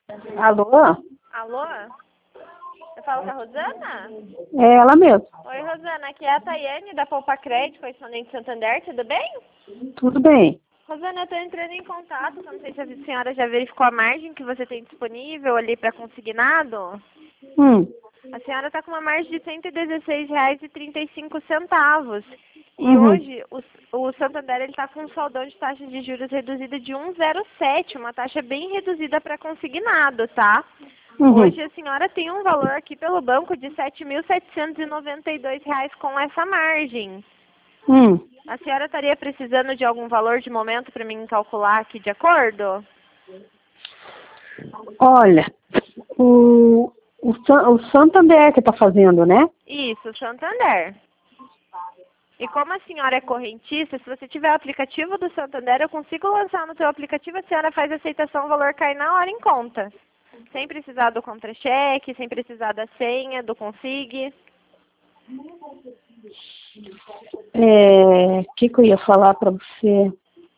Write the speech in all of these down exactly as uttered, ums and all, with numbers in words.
Alô? Alô? Eu falo com a Rosana? É ela mesmo. Oi, Rosana. Aqui é a Tayane, da Poupa Crédito, correspondente Santander. Tudo bem? Tudo bem. Rosana, eu estou entrando em contato. Eu não sei se a senhora já verificou a margem que você tem disponível ali para consignado. Hum. A senhora está com uma margem de cento e dezesseis reais e trinta e cinco centavos. E Uhum. hoje o, o Santander está com um saldão de taxa de juros reduzida de um vírgula zero sete, uma taxa bem reduzida para consignado, tá? Uhum. Hoje a senhora tem um valor aqui pelo banco de sete mil setecentos e noventa e dois reais com essa margem. Hum. A senhora estaria precisando de algum valor de momento para mim calcular aqui de acordo? Olha, o, o, San- o Santander que tá fazendo, né? Isso, Santander. E como a senhora é correntista, se você tiver o aplicativo do Santander, eu consigo lançar no seu aplicativo, a senhora faz a aceitação, o valor cai na hora em conta. Sem precisar do contra-cheque, sem precisar da senha, do consig. É, o que, que eu ia falar para você?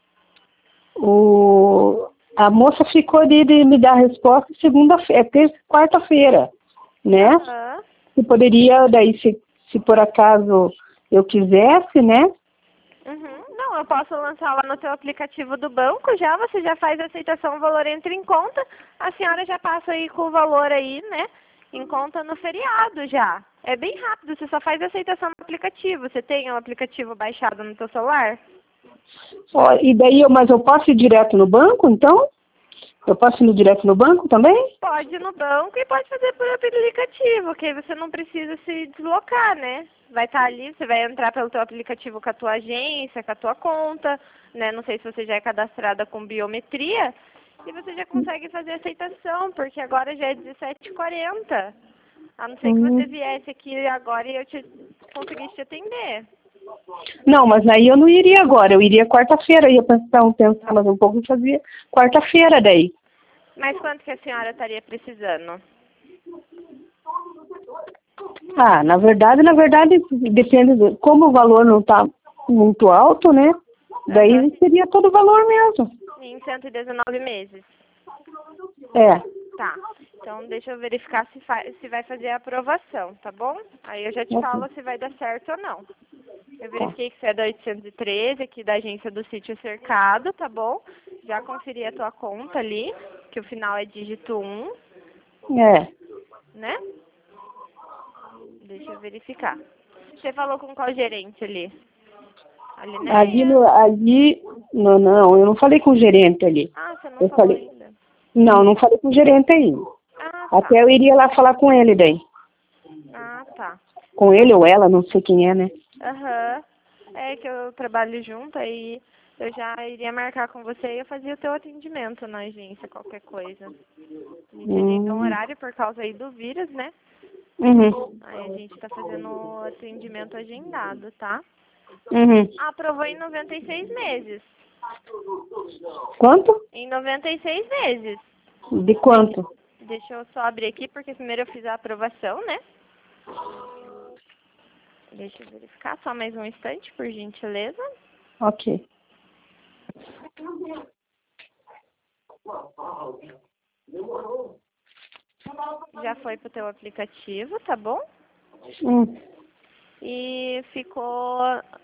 O, a moça ficou de, de me dar a resposta segunda-feira, é terça, quarta-feira, né? Aham. Que poderia, daí, se, se por acaso eu quisesse, né? Uhum. Não, eu posso lançar lá no teu aplicativo do banco já, você já faz a aceitação, o valor entra em conta, a senhora já passa aí com o valor aí, né, em conta no feriado já. É bem rápido, você só faz a aceitação no aplicativo. Você tem o aplicativo baixado no teu celular? Ó, e daí, eu, mas eu posso ir direto no banco, então? Eu posso ir direto no banco também? Pode ir no banco e pode fazer por aplicativo, que aí você não precisa se deslocar, né? Vai estar ali, você vai entrar pelo teu aplicativo com a tua agência, com a tua conta, né? Não sei se você já é cadastrada com biometria, e você já consegue fazer a aceitação, porque agora já é dezessete e quarenta. A não ser que Hum. você viesse aqui agora e eu te, conseguisse te atender. Não, mas aí eu não iria agora, eu iria quarta-feira, ia pensar, um- pensar mais um pouco e fazia quarta-feira daí. Mas quanto que a senhora estaria precisando? Ah, na verdade, na verdade, depende, do, como o valor não está muito alto, né? Daí Aham. seria todo o valor mesmo. Em cento e dezenove meses. É, Tá. Então deixa eu verificar se, fa se vai fazer a aprovação, tá bom? Aí eu já te ok. falo se vai dar certo ou não. Eu verifiquei que você é da oitocentos e treze, aqui da agência do Sítio Cercado, tá bom? Já conferi a tua conta ali, que o final é dígito um, É. né? Deixa eu verificar. Você falou com qual gerente ali? Ali, né? Ali, no, ali, não, não, eu não falei com o gerente ali. Ah, você não Eu falou falei, ainda. não, não falei com o gerente ainda. Ah, tá. Até eu iria lá falar com ele daí. Ah, tá. Com ele ou ela, não sei quem é, né? Aham. É que eu trabalho junto, aí eu já iria marcar com você e eu fazia o teu atendimento na agência, qualquer coisa. A gente agenda um Hum. horário por causa aí do vírus, né? Uhum. Aí a gente tá fazendo o atendimento agendado, tá? Uhum. Aprovou em noventa e seis meses. Quanto? Em noventa e seis meses. De quanto? Deixa eu só abrir aqui, porque primeiro eu fiz a aprovação, né? Deixa eu verificar, só mais um instante, por gentileza. Ok. Já foi pro teu aplicativo, tá bom? Hum. E ficou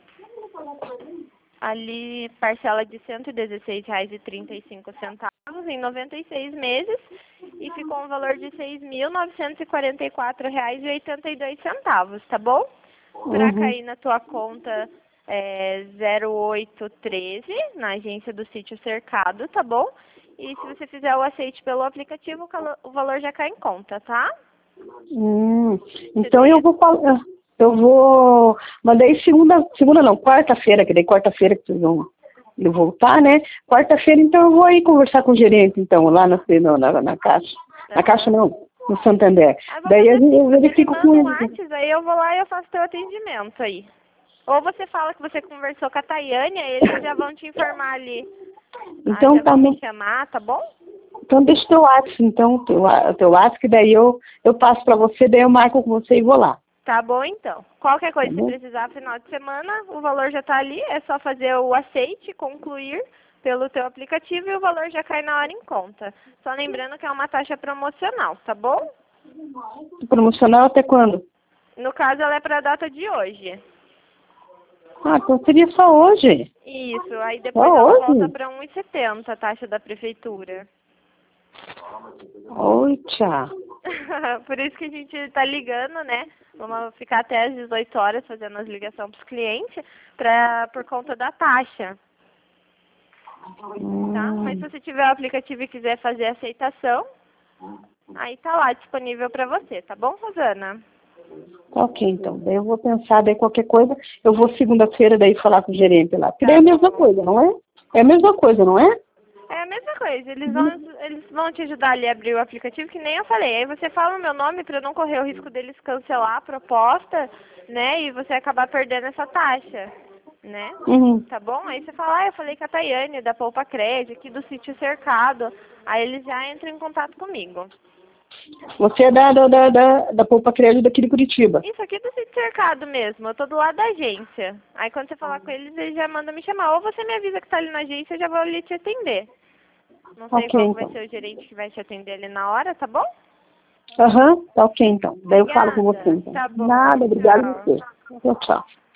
ali parcela de cento e dezesseis reais e trinta e cinco centavos em noventa e seis meses e ficou um valor de seis mil novecentos e quarenta e quatro reais e oitenta e dois centavos, tá bom? Para Uhum. cair na tua conta é, zero oito um três, na agência do Sítio Cercado, tá bom? E se você fizer o aceite pelo aplicativo, o calo- o valor já cai em conta, tá? Hum. Então eu vou falar. Eu vou. Mas daí segunda, segunda não, quarta-feira, que daí quarta-feira que vocês vão eu voltar, né? Quarta-feira, então eu vou aí conversar com o gerente, então, lá na, na, na, na caixa. Na caixa Aham. não, no Santander. Aí vou Daí fazer eu, assim, eu você me verifico manda com um ele. WhatsApp, aí eu vou lá e eu faço teu atendimento aí. Ou você fala que você conversou com a Tayane, aí eles já vão te informar ali. Ah, Então já tá vão bom. me chamar, tá bom? Então deixa o teu WhatsApp, então, o teu, o teu WhatsApp, que daí eu, eu passo pra você, daí eu marco com você e vou lá. Tá bom, então. Qualquer coisa, Tá se bom? precisar, final de semana, o valor já tá ali. É só fazer o aceite, concluir. pelo teu aplicativo e o valor já cai na hora em conta. Só lembrando que é uma taxa promocional, tá bom? Promocional até quando? No caso, ela é para a data de hoje. Ah, então seria só hoje. Isso, aí depois Só ela hoje? volta para um real e setenta a taxa da prefeitura. Oi, tia. Por isso que a gente tá ligando, né? Vamos ficar até às dezoito horas fazendo as ligações pros clientes pra, por conta da taxa, tá? Hum, Mas se você tiver o aplicativo e quiser fazer a aceitação, aí tá lá disponível pra você, tá bom, Rosana? tá ok, então. Daí eu vou pensar, daí qualquer coisa, eu vou segunda-feira daí falar com o gerente lá. Porque Tá daí é a mesma bom. coisa, não é? É a mesma coisa, não é? É a mesma coisa, eles vão, eles vão te ajudar ali a abrir o aplicativo, que nem eu falei. Aí você fala o meu nome pra não correr o risco deles cancelar a proposta, né? E você acabar perdendo essa taxa, né? Uhum. Tá bom? Aí você fala, ah, eu falei com a Tayane, da Poupa Crédito, aqui do sítio Cercado. Aí eles já entram em contato comigo. Você é da, da, da, da, da Poupa Crédito daqui de Curitiba. Isso aqui é do sítio Cercado mesmo, eu tô do lado da agência. Aí quando você falar com eles, eles já mandam me chamar. Ou você me avisa que tá ali na agência, eu já vou ali te atender. Não sei Ok, qual que vai então. ser o gerente que vai te atender ali na hora, tá bom? Aham, tá ok, então. Daí eu falo com você, Obrigada. então. Tá bom. Nada, obrigada a Tchau. você. Tchau, tchau.